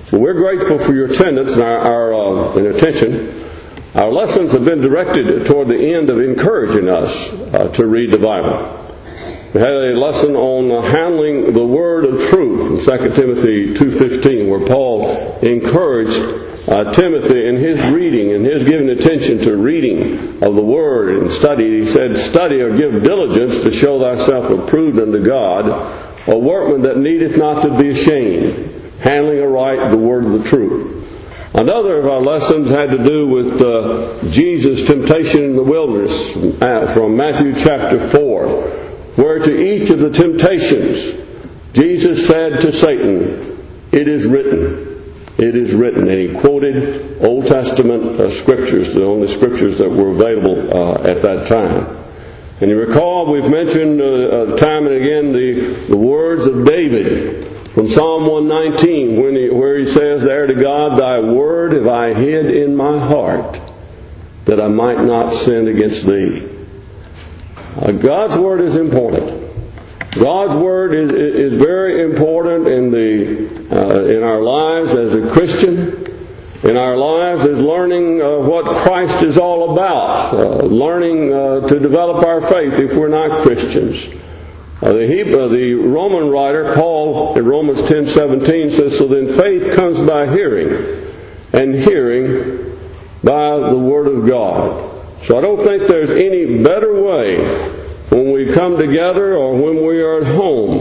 Well, we're grateful for your attendance and and attention. Our lessons have been directed toward the end of encouraging us to read the Bible. We had a lesson on handling the word of truth in 2 Timothy 2:15, where Paul encouraged Timothy in his reading and his giving attention to reading of the word and study. He said, "Study or give diligence to show thyself approved unto God, a workman that needeth not to be ashamed, handling aright the word of the truth." Another of our lessons had to do with Jesus' temptation in the wilderness from Matthew chapter 4. Where to each of the temptations, Jesus said to Satan, "It is written, it is written." And he quoted Old Testament scriptures, the only scriptures that were available at that time. And you recall we've mentioned time and again the words of David from Psalm 119, where he says there to God, "Thy word have I hid in my heart, that I might not sin against thee." God's Word is important. God's Word is very important in our lives as a Christian, in our lives as learning what Christ is all about, learning to develop our faith if we're not Christians. The Roman writer, Paul, in Romans 10:17 says, "So then faith comes by hearing, and hearing by the Word of God." So I don't think there's any better way when we come together or when we are at home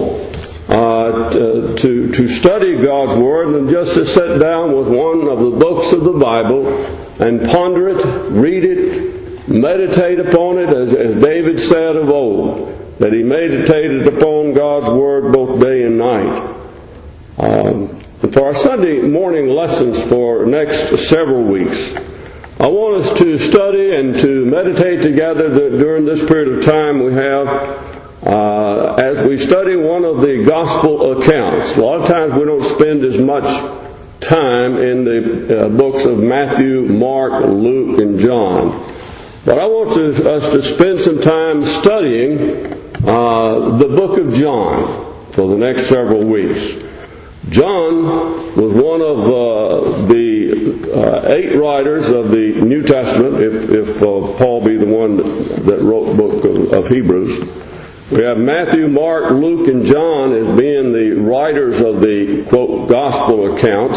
to study God's Word than just to sit down with one of the books of the Bible and ponder it, read it, meditate upon it, as David said of old, that he meditated upon God's Word both day and night. For our Sunday morning lessons for next several weeks, I want us to study and to meditate together during this period of time we have as we study one of the gospel accounts. A lot of times we don't spend as much time in the books of Matthew, Mark, Luke, and John. But I want us to spend some time studying the book of John for the next several weeks. John was one of the 8 writers of the New Testament, if Paul be the one that wrote the book of Hebrews. We have Matthew, Mark, Luke, and John as being the writers of the, quote, gospel accounts.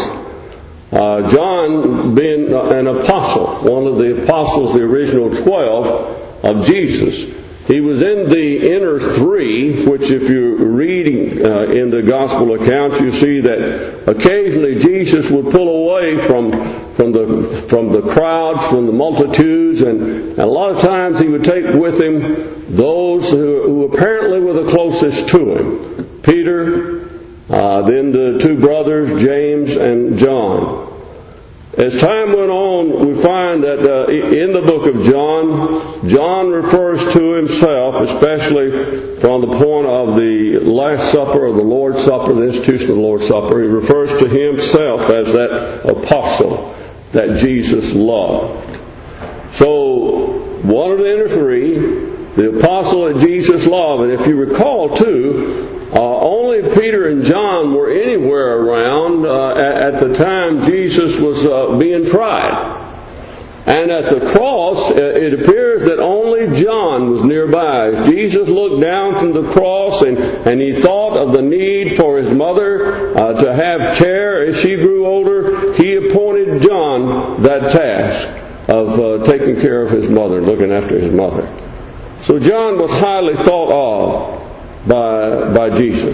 John being an apostle, one of the apostles, the original 12 of Jesus. He was in the inner 3, which if you're reading in the gospel account, you see that occasionally Jesus would pull away from the crowds, from the multitudes, and a lot of times he would take with him those who apparently were the closest to him. Peter, then the 2 brothers, James and John. As time went on, we find that in the book of John, John refers to himself, especially from the point of the Last Supper or the Lord's Supper, the institution of the Lord's Supper. He refers to himself as that apostle that Jesus loved. So, one of the inner 3, the apostle that Jesus loved. And if you recall too, only Peter and John were anywhere around at the time Jesus was being tried. And at the cross, it appears that only John was nearby. Jesus looked down from the cross and he thought of the need for his mother to have care as she grew older. He appointed John that task of taking care of his mother, looking after his mother. So John was highly thought of by Jesus.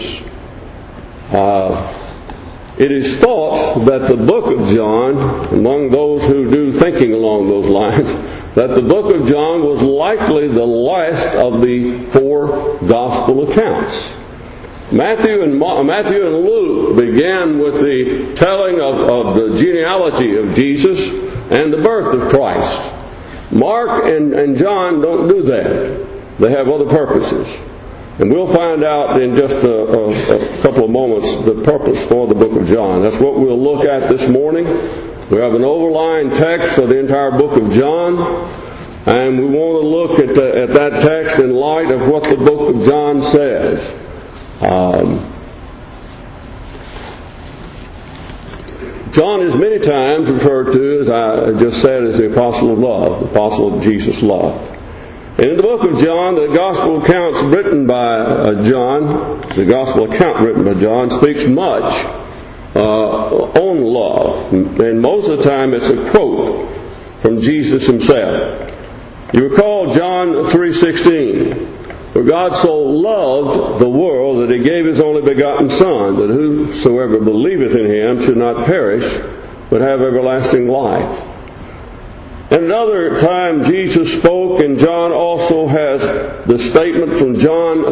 It is thought that the book of John, among those who do thinking along those lines, that the book of John was likely the last of the 4 gospel accounts. Matthew and Luke began with the telling of the genealogy of Jesus and the birth of Christ. Mark and John don't do that. They have other purposes. And we'll find out in just a couple of moments the purpose for the book of John. That's what we'll look at this morning. We have an overlying text for the entire book of John. And we want to look at that text in light of what the book of John says. John is many times referred to, as I just said, as the apostle of love, the apostle of Jesus' love. And in the book of John, the gospel account written by John speaks much on love. And most of the time it's a quote from Jesus himself. You recall John 3:16, "For God so loved the world that He gave His only begotten Son, that whosoever believeth in Him should not perish, but have everlasting life." And another time Jesus spoke, and John also has the statement from John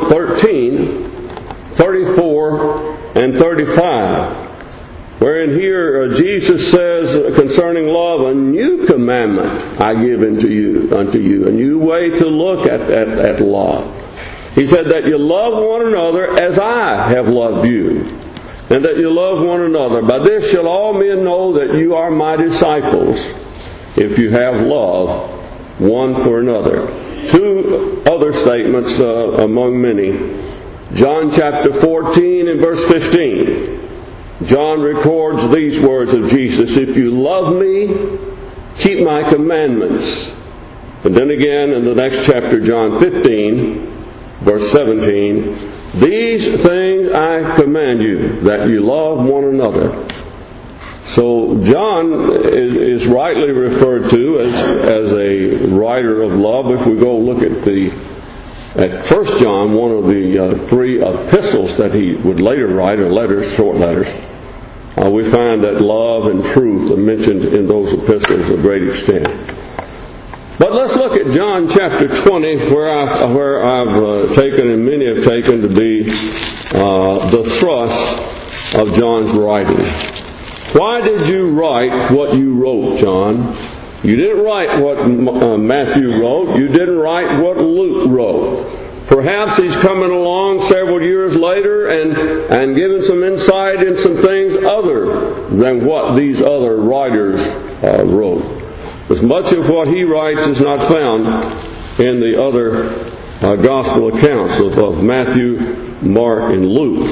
13:34 and 35. Wherein here Jesus says concerning love, "A new commandment I give unto you, a new way to look at love." He said that you love one another as I have loved you, and that you love one another. By this shall all men know that you are my disciples, if you have love one for another. Two other statements among many. John chapter 14 and verse 15. John records these words of Jesus, "If you love me, keep my commandments." And then again in the next chapter, John 15, verse 17, "These things I command you, that you love one another." So John is rightly referred to as a writer of love. If we go look at 1 John, one of the three epistles that he would later write, or letters, short letters, we find that love and truth are mentioned in those epistles to a great extent. But let's look at John chapter 20, where I've taken, and many have taken to be the thrust of John's writing. Why did you write what you wrote, John? You didn't write what Matthew wrote. You didn't write what Luke wrote. Perhaps he's coming along several years later and giving some insight in some things other than what these other writers wrote. As much of what he writes is not found in the other gospel accounts of Matthew, Mark, and Luke.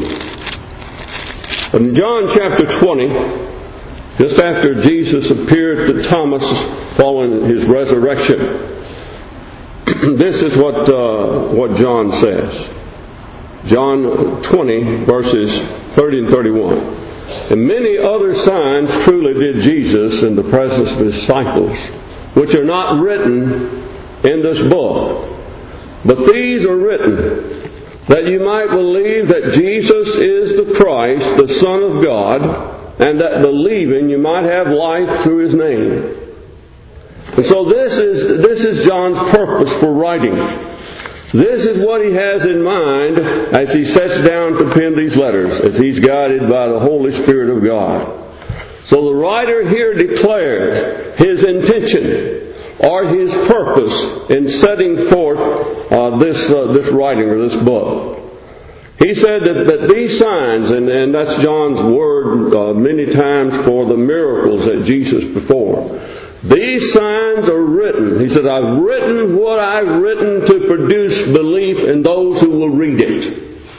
In John chapter 20, just after Jesus appeared to Thomas following his resurrection, this is what John says. John 20, verses 30 and 31. "And many other signs truly did Jesus in the presence of His disciples, which are not written in this book. But these are written, that you might believe that Jesus is the Christ, the Son of God, and that believing you might have life through His name." And so this is John's purpose for writing. This is what he has in mind as he sets down to pen these letters, as he's guided by the Holy Spirit of God. So the writer here declares his intention or his purpose in setting forth this writing or this book. He said that these signs, and that's John's word many times for the miracles that Jesus performed. These signs are written. He said, "I've written what I've written to produce belief in those who will read it."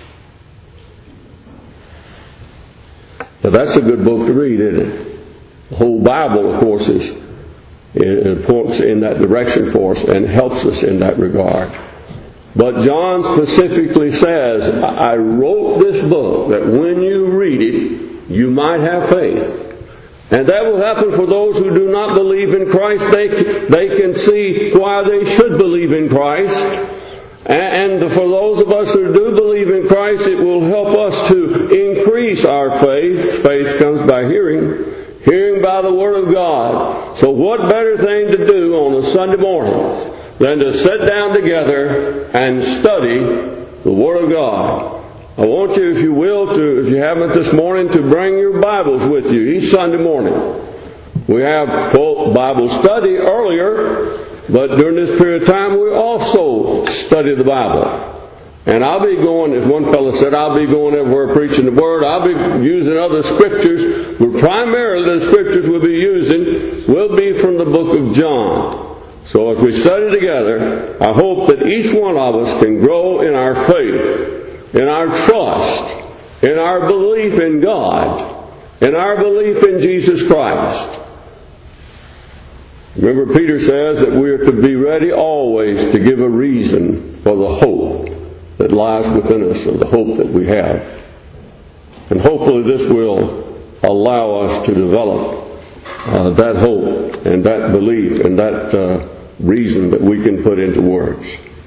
Now that's a good book to read, isn't it? The whole Bible, of course, points in that direction for us and helps us in that regard. But John specifically says, "I wrote this book that when you read it, you might have faith." And that will happen for those who do not believe in Christ. They can see why they should believe in Christ. And for those of us who do believe in Christ, it will help us to increase our faith. Faith comes by hearing. Hearing by the Word of God. So what better thing to do on a Sunday morning than to sit down together and study the Word of God? I want you, if you will, if you haven't this morning, to bring your Bibles with you each Sunday morning. We have full Bible study earlier, but during this period of time we also study the Bible. And I'll be going, as one fellow said, I'll be going everywhere preaching the Word. I'll be using other scriptures, but primarily the scriptures we'll be using will be from the book of John. So as we study together, I hope that each one of us can grow in our faith, in our trust, in our belief in God, in our belief in Jesus Christ. Remember, Peter says that we are to be ready always to give a reason for the hope that lies within us, or the hope that we have. And hopefully this will allow us to develop that hope and that belief and that reason that we can put into words.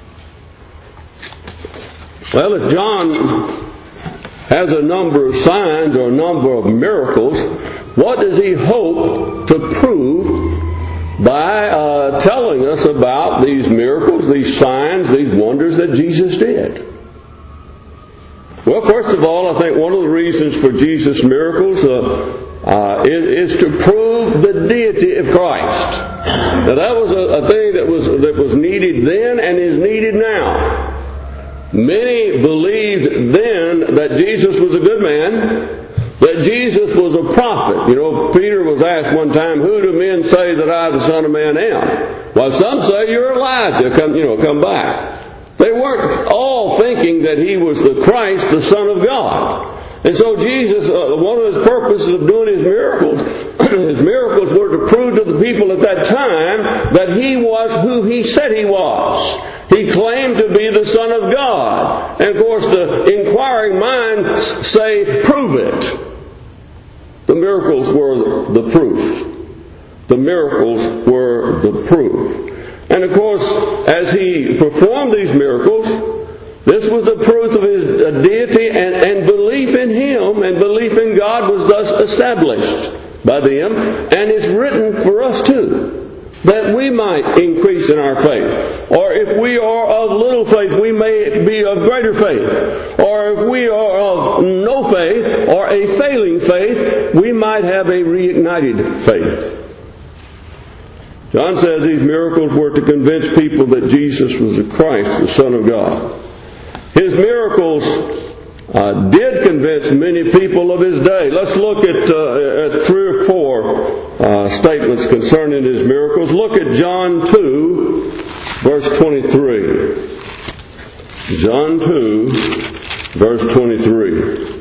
Well, if John has a number of signs or a number of miracles, what does he hope to prove by telling us about these miracles, these signs, these wonders that Jesus did? Well, first of all, I think one of the reasons for Jesus' miracles is to prove the deity of Christ. Now, that was a thing that was needed then and is needed now. Many believed then that Jesus was a good man, that Jesus was a prophet. You know, Peter was asked one time, "Who do men say that I, the Son of Man, am?" Well, some say you're Elijah, come back. They weren't all thinking that he was the Christ, the Son of God. And so Jesus, one of his purposes of doing his miracles were to prove to the people at that time that he was who he said he was. He claimed to be the Son of God. And of course the inquiring minds say, prove it. The miracles were the proof. The miracles were the proof. And of course, as he performed these miracles, this was the proof of his deity, and belief in him and belief in God was thus established by them, and it's written for us too, that we might increase in our faith. Or if we are of little faith, we may be of greater faith. Or if we are of no faith or a failing faith, we might have a reignited faith. John says these miracles were to convince people that Jesus was the Christ, the Son of God. His miracles did convince many people of his day. Let's look at 3 or 4 statements concerning his miracles. Look at John 2, verse 23. John 2, verse 23.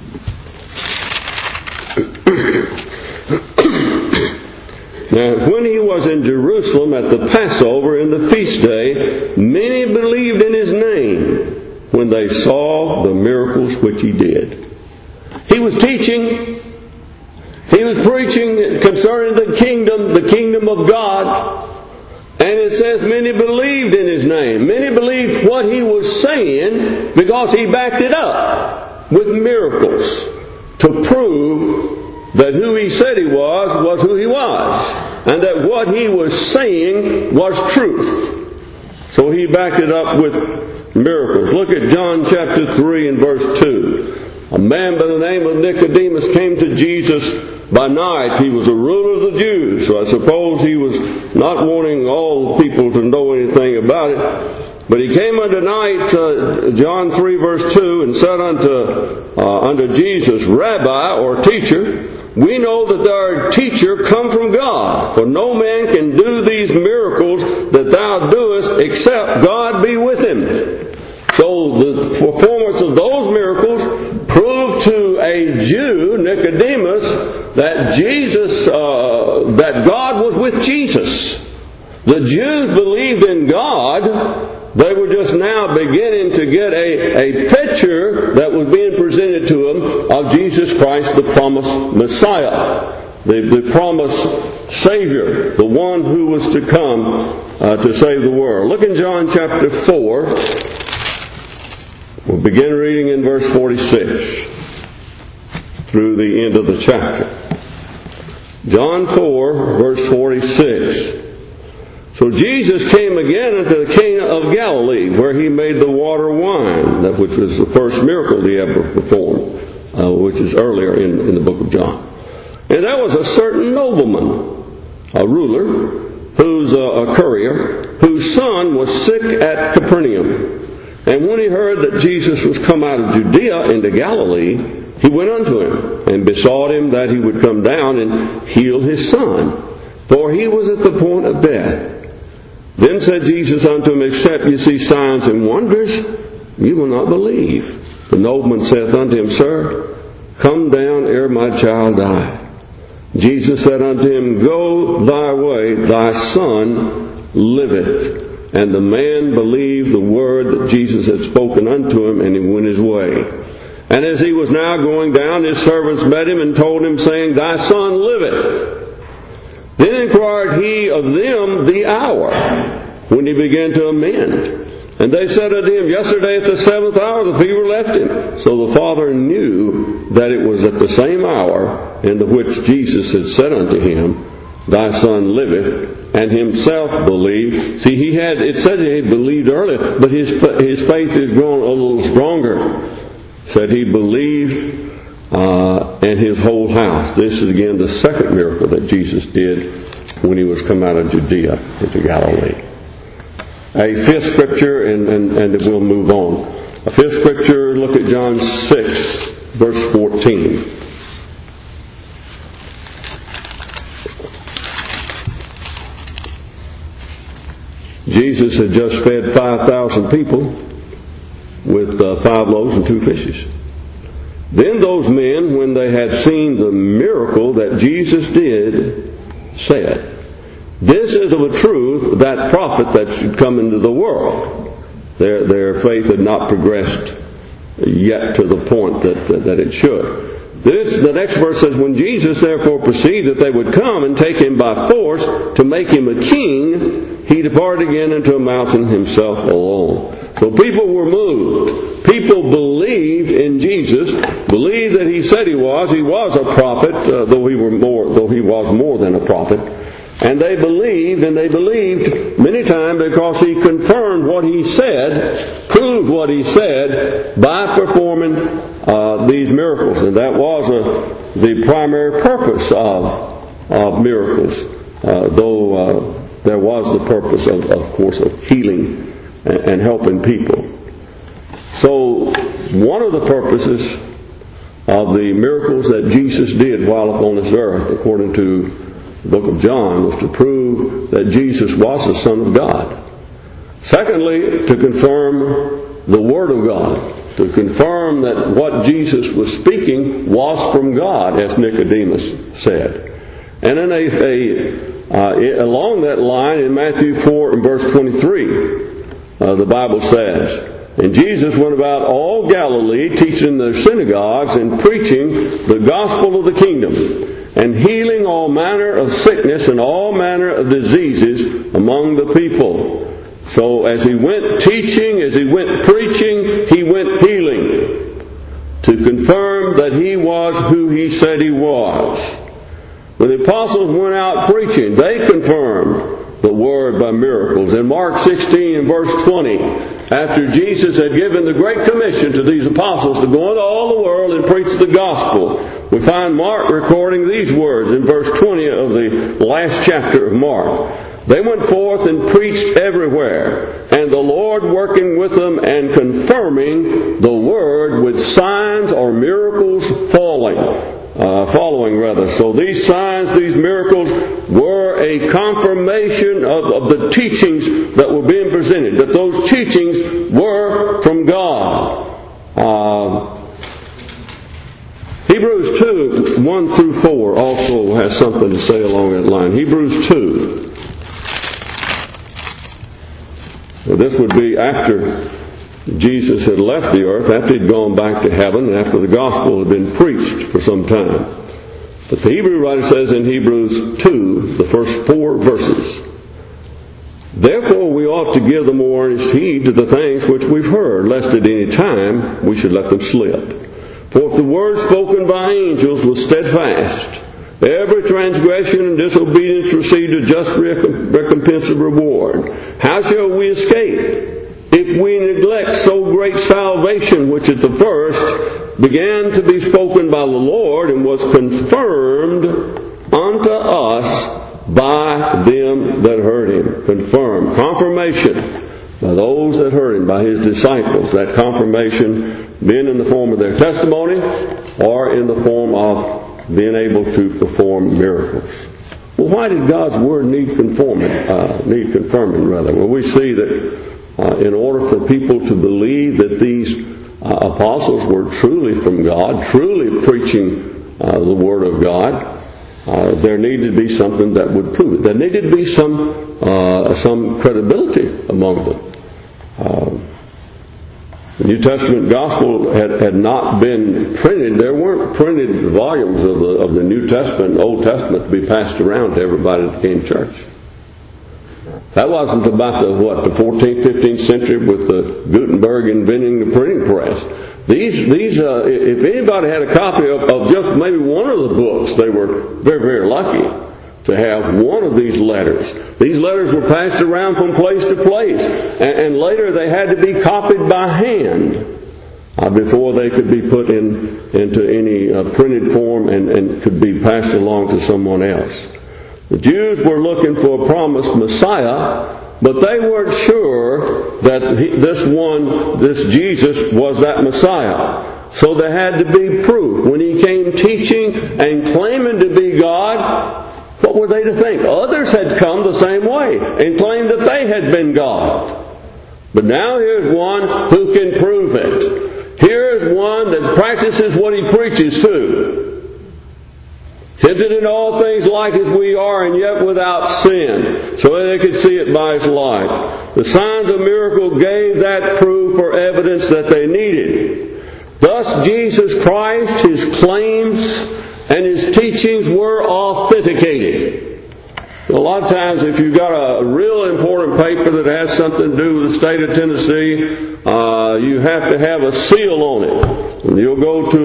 Now, when he was in Jerusalem at the Passover in the feast day, many believed in his name when they saw the miracles which he did. He was teaching, he was preaching concerning the kingdom of God, and it says many believed in his name. Many believed what he was saying because he backed it up with miracles to prove that who he said he was who he was, and that what he was saying was truth. So he backed it up with miracles. Look at John chapter 3 and verse 2. A man by the name of Nicodemus came to Jesus by night. He was a ruler of the Jews, so I suppose he was not wanting all people to know anything about it. But he came unto night, John 3 verse 2, and said unto Jesus, Rabbi, or teacher, we know that our teacher come from God, for no man can do these miracles that thou doest except God be with him. So the performance of those miracles proved to a Jew, Nicodemus, that God was with Jesus. The Jews believed in God. They were just now beginning to get a picture that was being presented to them of Jesus Christ, the promised Messiah, the promised Savior, the one who was to come to save the world. Look in John chapter 4. We'll begin reading in verse 46 through the end of the chapter. John 4, verse 46. So Jesus came again unto Cana of Galilee, where he made the water wine, which was the first miracle he ever performed, which is earlier in the book of John. And there was a certain nobleman, a ruler, a courier, whose son was sick at Capernaum. And when he heard that Jesus was come out of Judea into Galilee, he went unto him, and besought him that he would come down and heal his son, for he was at the point of death. Then said Jesus unto him, Except you see signs and wonders, you will not believe. The nobleman saith unto him, Sir, come down ere my child die. Jesus said unto him, Go thy way, thy son liveth. And the man believed the word that Jesus had spoken unto him, and he went his way. And as he was now going down, his servants met him and told him, saying, Thy son liveth. Then inquired he of them the hour when he began to amend. And they said unto him, Yesterday at the 7th hour the fever left him. So the father knew that it was at the same hour in the which Jesus had said unto him, Thy son liveth, and himself believed. See, it said he believed earlier, but his faith is growing a little stronger. Said he believed, and his whole house. This is again the second miracle that Jesus did when he was come out of Judea into Galilee. A fifth scripture, and we'll move on. A fifth scripture, look at John 6, verse 14. Jesus had just fed 5,000 people with 5 loaves and 2 fishes. Then those men, when they had seen the miracle that Jesus did, said, This is of a truth that prophet that should come into the world. Their faith had not progressed yet to the point that it should. The next verse says, When Jesus therefore perceived that they would come and take him by force to make him a king, he departed again into a mountain himself alone. So people were moved. People believed in Jesus, believed that he said he was. He was a prophet, though he was more than a prophet. And they believed many times because he confirmed what he said, proved what he said by performing these miracles. And that was the primary purpose of miracles, though there was the purpose, of course, of healing and helping people. So one of the purposes of the miracles that Jesus did while upon this earth, according to the book of John, was to prove that Jesus was the Son of God. Secondly, to confirm the Word of God, to confirm that what Jesus was speaking was from God, as Nicodemus said. And then along that line in Matthew 4 and verse 23, the Bible says, And Jesus went about all Galilee, teaching in their synagogues and preaching the gospel of the kingdom, and healing all manner of sickness and all manner of diseases among the people. So as he went teaching, as he went preaching, he went healing, to confirm that he was who he said he was. When the apostles went out preaching, they confirmed the word by miracles. In Mark 16 and verse 20, after Jesus had given the Great Commission to these apostles to go into all the world and preach the gospel, we find Mark recording these words in verse 20 of the last chapter of Mark. They went forth and preached everywhere, and the Lord working with them and confirming the word with signs or miracles following. So these signs, these miracles were a confirmation of the teachings that were being presented, that those teachings were from God. Hebrews 2, 1 through 4 also has something to say along that line. Hebrews 2. Now, this would be after Jesus had left the earth, after he'd gone back to heaven, and after the gospel had been preached for some time. But the Hebrew writer says in Hebrews 2, the first 4 verses, Therefore we ought to give the more earnest heed to the things which we've heard, lest at any time we should let them slip. For if the word spoken by angels was steadfast, every transgression and disobedience received a just recompense of reward, how shall we escape if we neglect so great salvation, which at the first began to be spoken by the Lord and was confirmed unto us by them that heard him? Confirmed. Confirmation by those that heard him, by his disciples. That confirmation being in the form of their testimony or in the form of being able to perform miracles. Well, why did God's Word need confirming? Well, we see that in order for people to believe that these apostles were truly from God, truly preaching the Word of God, there needed to be something that would prove it. There needed to be some credibility among them. The New Testament gospel had not been printed. There weren't printed volumes of the New Testament and Old Testament to be passed around to everybody that came to church. That wasn't about the 14th, 15th century with the Gutenberg inventing the printing press. If anybody had a copy of just maybe one of the books, they were very, very lucky to have one of these letters. These letters were passed around from place to place, and later they had to be copied by hand before they could be put into any printed form and could be passed along to someone else. The Jews were looking for a promised Messiah, but they weren't sure that this Jesus was that Messiah. So there had to be proof. When He came teaching and claiming to be God, what were they to think? Others had come the same way and claimed that they had been God. But now here's one who can prove it. Here's one that practices what He preaches too. Tempted in all things like as we are, and yet without sin, so that they could see it by His light. The signs of miracle gave that proof or evidence that they needed. Thus Jesus Christ, His claims and His teachings were authenticated. A lot of times if you've got a real important paper that has something to do with the state of Tennessee, you have to have a seal on it. And you'll go to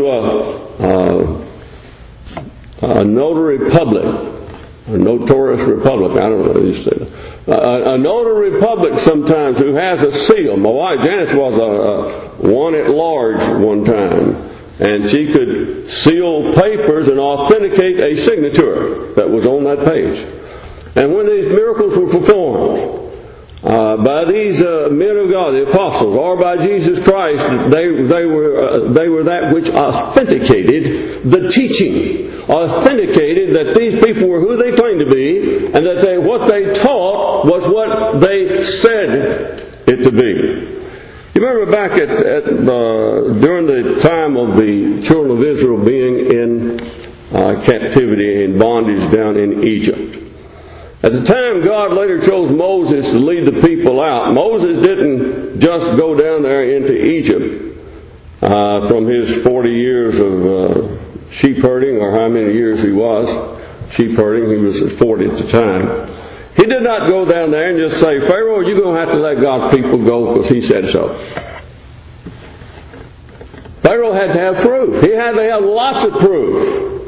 a notary public, a notorious republic, I don't know how you say that. A notary public sometimes who has a seal. My wife Janice was one at large one time, and she could seal papers and authenticate a signature that was on that page. And when these miracles were performed by these men of God, the apostles, or by Jesus Christ, they were that which authenticated the teaching, authenticated that these people were who they claimed to be, and that what they taught was what they said it to be. You remember back during the time of the children of Israel being in captivity and bondage down in Egypt. At the time, God later chose Moses to lead the people out. Moses didn't just go down there into Egypt from his 40 years of sheep herding, or how many years he was sheep herding. He was 40 at the time. He did not go down there and just say, Pharaoh, you're going to have to let God's people go because He said so. Pharaoh had to have proof. He had to have lots of proof.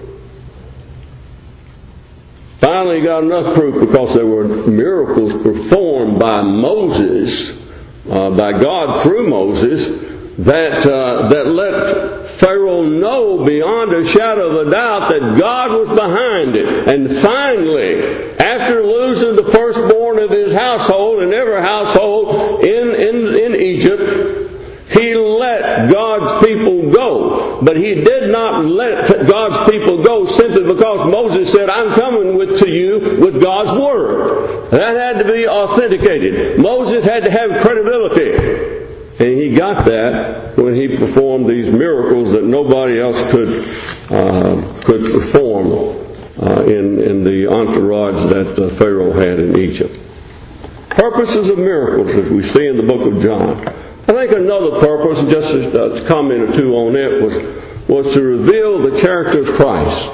Finally, he got enough proof because there were miracles performed by Moses, by God through Moses, that let Pharaoh know beyond a shadow of a doubt that God was behind it. And finally, after losing the firstborn of his household and every household in Egypt, he let God's people go. But he did not let God's people go simply because Moses said, I'm coming to you with God's Word. That had to be authenticated. Moses had to have credibility. And he got that when he performed these miracles that nobody else could perform in the entourage that Pharaoh had in Egypt. Purposes of miracles, as we see in the book of John. I think another purpose, just a comment or two on it, was to reveal the character of Christ.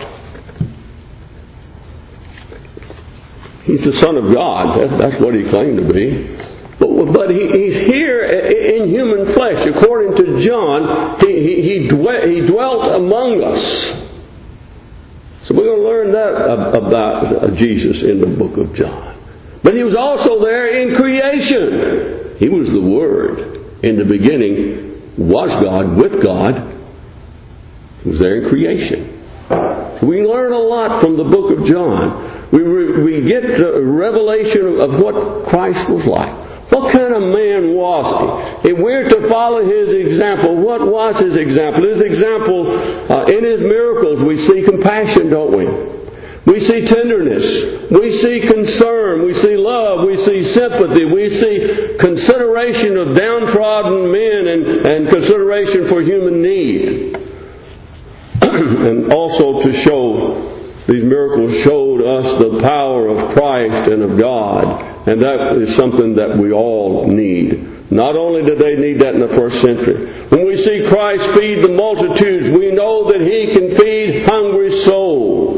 He's the Son of God. That's what He claimed to be. But He's here in human flesh. According to John, He dwelt among us. So we're going to learn that about Jesus in the book of John. But He was also there in creation. He was the Word. In the beginning was God, with God. He was there in creation. We learn a lot from the book of John. We get a revelation of what Christ was like. What kind of man was He? If we're to follow His example, what was His example? His example, in His miracles, we see compassion, don't we? We see tenderness. We see concern. We see love. We see sympathy. We see consideration of downtrodden men and consideration showed us the power of Christ and of God. And that is something that we all need. Not only did they need that in the first century. When we see Christ feed the multitudes, we know that He can feed hungry souls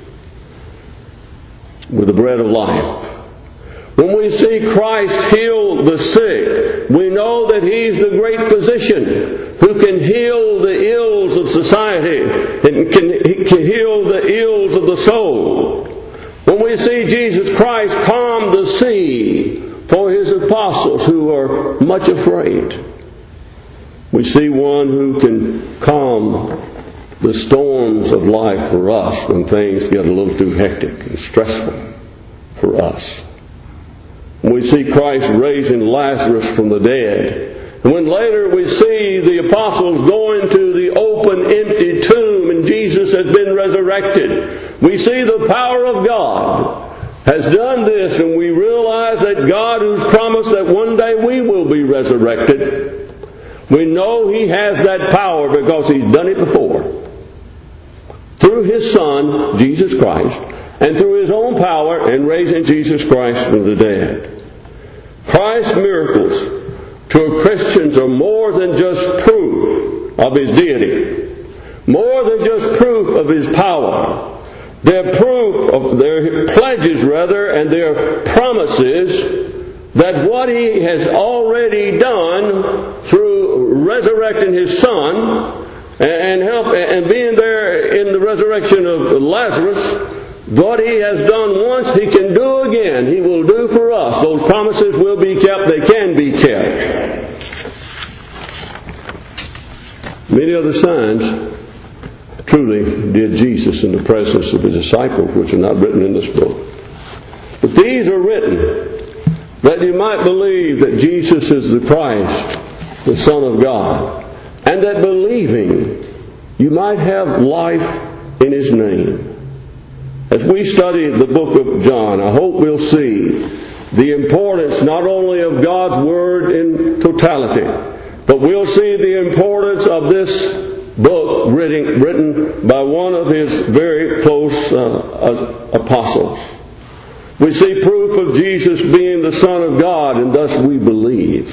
with the bread of life. When we see Christ heal the sick, we know that He's the great physician who can heal the ills of society and can heal the ills of the soul. When we see Jesus Christ calm the sea for His apostles who are much afraid, we see one who can calm the storms of life for us when things get a little too hectic and stressful for us. We see Christ raising Lazarus from the dead. And when later we see the apostles going to the open, empty tomb and Jesus has been resurrected, we see the power of God has done this, and we realize that God, who's promised that one day we will be resurrected, we know He has that power because He's done it before. Through His Son, Jesus Christ, and through His own power in raising Jesus Christ from the dead. Christ's miracles to Christians are more than just proof of His deity, more than just proof of His power. They're proof of their pledges, and their promises that what He has already done through resurrecting His Son and being there in the resurrection of Lazarus. What He has done once, He can do again. He will do for us. Those promises will be kept. They can be kept. Many other signs truly did Jesus in the presence of His disciples, which are not written in this book. But these are written that you might believe that Jesus is the Christ, the Son of God, and that believing you might have life in His name. As we study the book of John, I hope we'll see the importance not only of God's Word in totality, but we'll see the importance of this book written by one of His very close apostles. We see proof of Jesus being the Son of God, and thus we believe.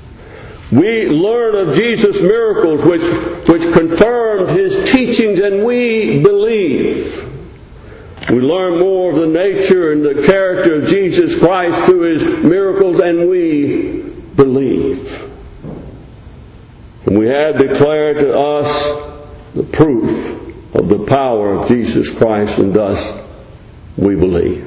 We learn of Jesus' miracles which confirmed His teachings, and we believe. We learn more of the nature and the character of Jesus Christ through His miracles, and we believe. And we have declared to us the proof of the power of Jesus Christ, and thus we believe.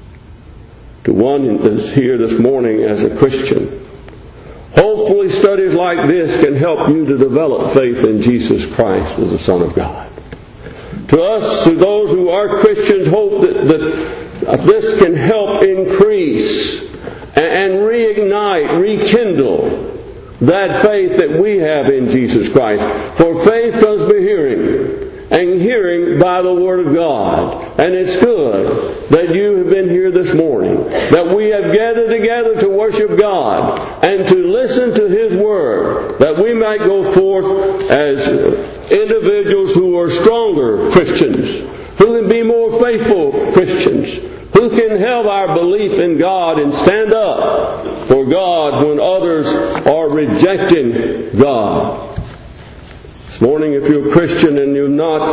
To one that's here this morning as a Christian, hopefully studies like this can help you to develop faith in Jesus Christ as the Son of God. To us, to those who are Christians, hope that this can help increase and reignite, rekindle that faith that we have in Jesus Christ. For faith comes by hearing, and hearing by the Word of God. And it's good that you have been here this morning, that we have gathered together to worship God and to listen to His Word, that we might go forth as individuals who are stronger Christians, who can be more faithful Christians, who can have our belief in God and stand up for God when others are rejecting God. This morning, if you're a Christian and you've not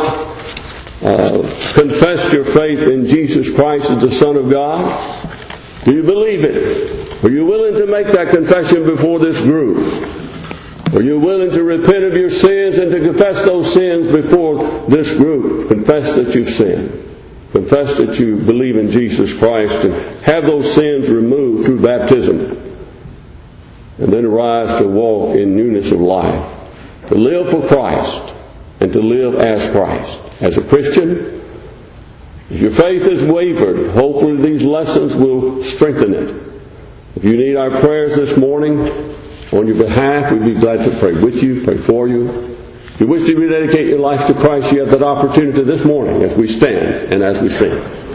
confessed your faith in Jesus Christ as the Son of God, do you believe it? Are you willing to make that confession before this group? Are you willing to repent of your sins and to confess those sins before this group? Confess that you've sinned. Confess that you believe in Jesus Christ and have those sins removed through baptism. And then arise to walk in newness of life. To live for Christ and to live as Christ. As a Christian, if your faith has wavered, hopefully these lessons will strengthen it. If you need our prayers this morning, on your behalf, we'd be glad to pray with you, pray for you. If you wish to rededicate your life to Christ, you have that opportunity this morning as we stand and as we sing.